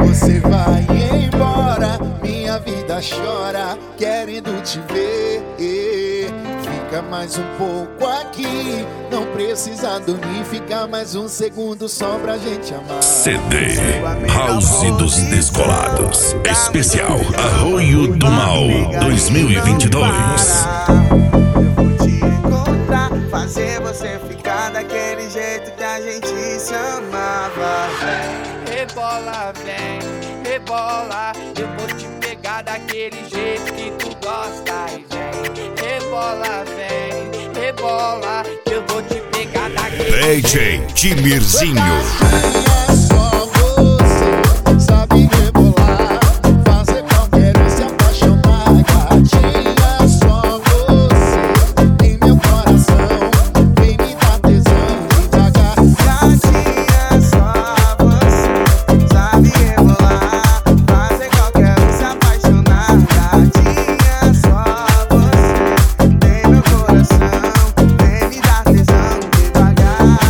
Você vai embora, minha vida chora, querendo te ver. Fica mais um pouco aqui, não precisa dormir. Fica mais um segundo só pra gente amar. CD House dos Descolados, especial Arroio do Mal 2022. Eu vou te encontrar, fazer você ficar daquele jeito que a gente se amava. Rebola, vem, rebola, eu vou te pegar daquele jeito que tu gosta. E vem, rebola, vem, rebola, eu vou te pegar daquele DJ Timirzinho. É só você, sabe rebolar, fazer qualquer um se apaixonar. Gatinha, só você, em meu coração, vem me dar tesão devagar. Gatinha, só você sabe rebolar, fazer qualquer um se apaixonar. Gatinha, só você tem meu coração, vem me dar tesão devagar.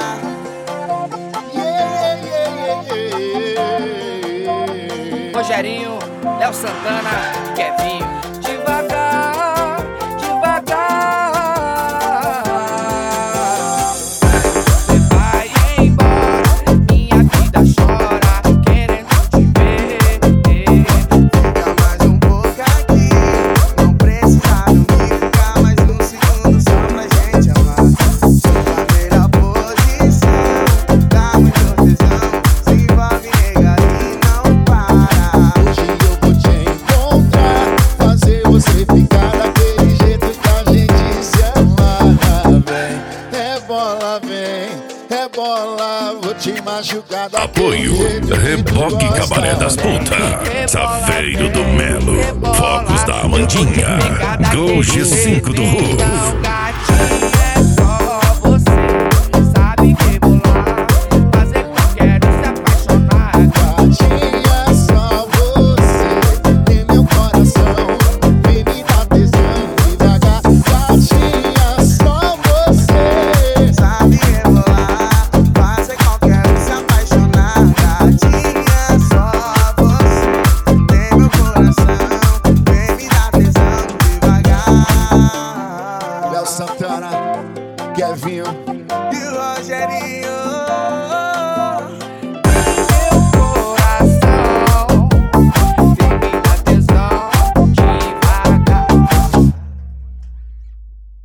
Rogerinho, Léo Santana, Kevinho. Devagar, devagar. Você vai embora, minha vida chora, querendo te ver. Fica mais um pouco aqui, não precisa dormir. Fica mais um segundo só pra gente amar. Sua melhor posição, dá muito tesão. Se envolve, nega, e não para. Hoje eu vou te encontrar, fazer você ficar daquele jeito que a gente se amava. Vem, rebola, vou te machucar daquele Apoio jeito que tu Reboque gosta. Cabaré das Putas, Saveiro do Melo, Focos da Amandinha, Gol G5 do Ruf. Gatinha, é só você, sabe rebolar, fazer qualquer um se apaixonar. Gatinha, só você, tem meu coração, vem me dar tesão devagar. Gatinha, só você, Sabe rebolar, fazer qualquer um se apaixonar. Gatinha, só você tem meu coração, vem me dar tesão devagar. Léo Santana, Kevinho. E o Rogerinho